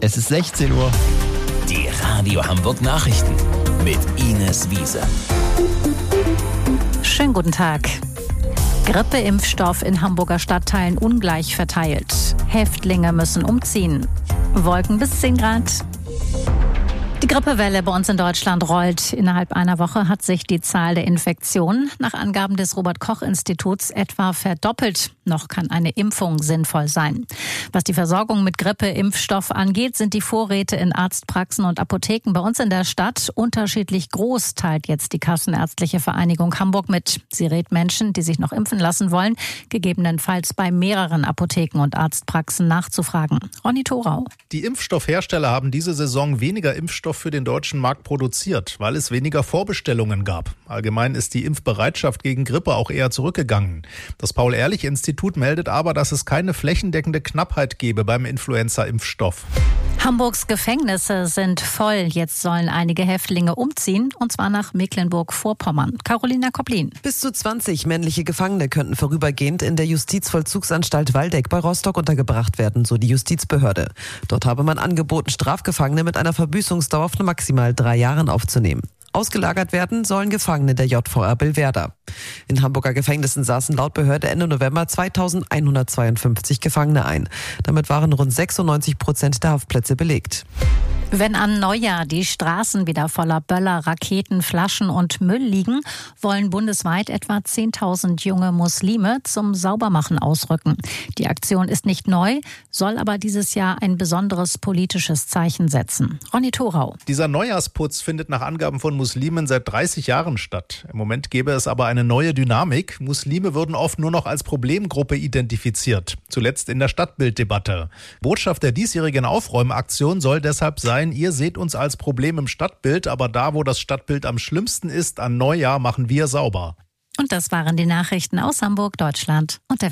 Es ist 16 Uhr. Die Radio Hamburg Nachrichten mit Ines Wiese. Schönen guten Tag. Grippeimpfstoff in Hamburger Stadtteilen ungleich verteilt. Häftlinge müssen umziehen. Wolken bis 10 Grad. Die Grippewelle bei uns in Deutschland rollt. Innerhalb einer Woche hat sich die Zahl der Infektionen nach Angaben des Robert-Koch-Instituts etwa verdoppelt. Noch kann eine Impfung sinnvoll sein. Was die Versorgung mit Grippeimpfstoff angeht, sind die Vorräte in Arztpraxen und Apotheken bei uns in der Stadt unterschiedlich groß, teilt jetzt die Kassenärztliche Vereinigung Hamburg mit. Sie rät Menschen, die sich noch impfen lassen wollen, gegebenenfalls bei mehreren Apotheken und Arztpraxen nachzufragen. Ronny Thorau. Die Impfstoffhersteller haben diese Saison weniger Impfstoff für den deutschen Markt produziert, weil es weniger Vorbestellungen gab. Allgemein ist die Impfbereitschaft gegen Grippe auch eher zurückgegangen. Das Paul-Ehrlich-Institut meldet aber, dass es keine flächendeckende Knappheit gebe beim Influenza-Impfstoff. Hamburgs Gefängnisse sind voll. Jetzt sollen einige Häftlinge umziehen, und zwar nach Mecklenburg-Vorpommern. Carolina Koplin. Bis zu 20 männliche Gefangene könnten vorübergehend in der Justizvollzugsanstalt Waldeck bei Rostock untergebracht werden, so die Justizbehörde. Dort habe man angeboten, Strafgefangene mit einer Verbüßungsdauer von maximal 3 Jahren aufzunehmen. Ausgelagert werden sollen Gefangene der JVR Billwerder. In Hamburger Gefängnissen saßen laut Behörde Ende November 2152 Gefangene ein. Damit waren rund 96% der Haftplätze belegt. Wenn an Neujahr die Straßen wieder voller Böller, Raketen, Flaschen und Müll liegen, wollen bundesweit etwa 10.000 junge Muslime zum Saubermachen ausrücken. Die Aktion ist nicht neu, soll aber dieses Jahr ein besonderes politisches Zeichen setzen. Ronny Thorau. Dieser Neujahrsputz findet nach Angaben von Muslimen seit 30 Jahren statt. Im Moment gäbe es aber eine neue Dynamik. Muslime würden oft nur noch als Problemgruppe identifiziert. Zuletzt in der Stadtbilddebatte. Botschaft der diesjährigen Aufräumaktion soll deshalb sein: Ihr seht uns als Problem im Stadtbild, aber da, wo das Stadtbild am schlimmsten ist, an Neujahr machen wir sauber. Und das waren die Nachrichten aus Hamburg, Deutschland und der